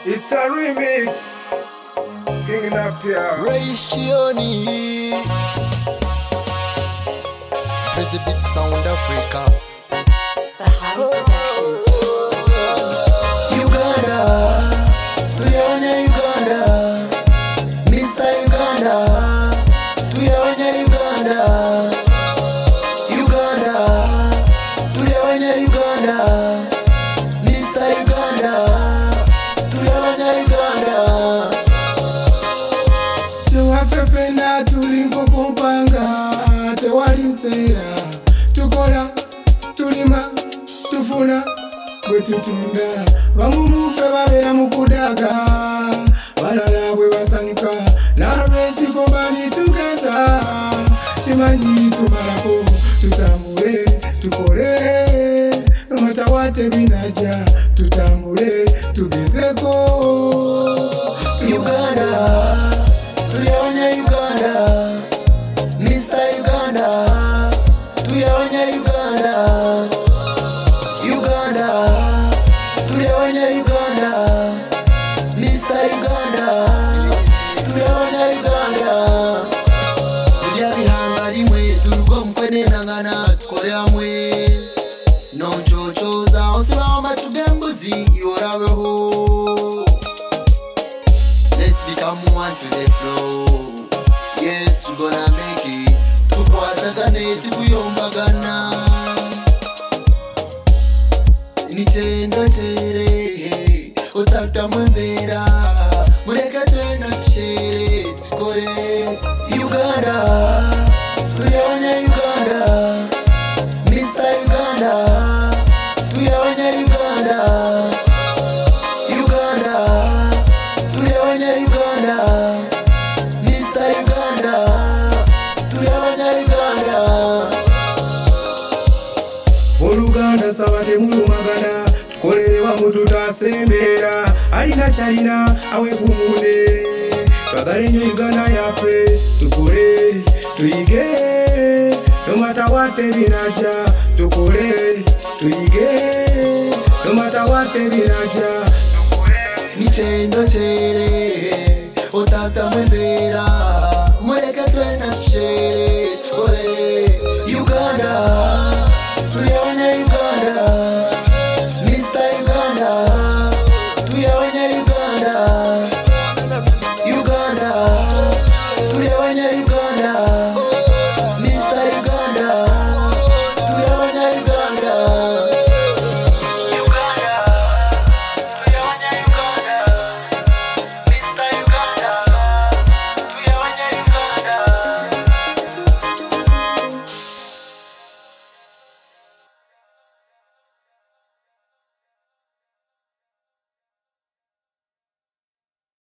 It's a remix. King Napia. Raish Chioni. Crazy Beat Sound Africa. Bahari Production. Uganda, tuyaonye Uganda. Mr. Uganda, tuyaonye Uganda. Uganda, tuyaonye Uganda. Mr. Uganda, tuyaonye Uganda. Tewafefena tulinko kumpanga, tewalinsera. Tukola, tulima, tufuna, bwe tutunda. Bamumufe babera mukudaga, balala bwe basanyuka. Nalwesiko bali tugeza, kimanyi tumalako. Tutambule, tukole, no matter what binaja. Tutambule, tugezeko. Uganda, tuyaonye Uganda. Mr. Uganda, tuyaonye Uganda. Uganda, tuyaonye Uganda. Mr. Uganda, tuyaonye Uganda. Tulya bihanga limwe turugo mukwene nangana tukole hamwe. Nonchochoza osibaho matuge mbuzi iworabeho. Let's become one to the flow. Yes, we gonna make it. Tukwatagane tukuyombagana. Nichenda chere otata mwembera. Mureka twena tushere tukore. Uganda, tuyaonye Uganda. Mr. Uganda, tuyaonye Uganda. Uganda, tuyaonye Uganda. Mr. Uganda, tuyaonye Uganda. Oluganda saba temulumagana, tukolere wamu tutasembera. Alina kyalina awe gumude, twagale nnyo Uganda yaffe. Tukole, tuyige, no matter what binaja. Tukole, tuyige, no matter what binaja. Nichenda chere otata mwembera.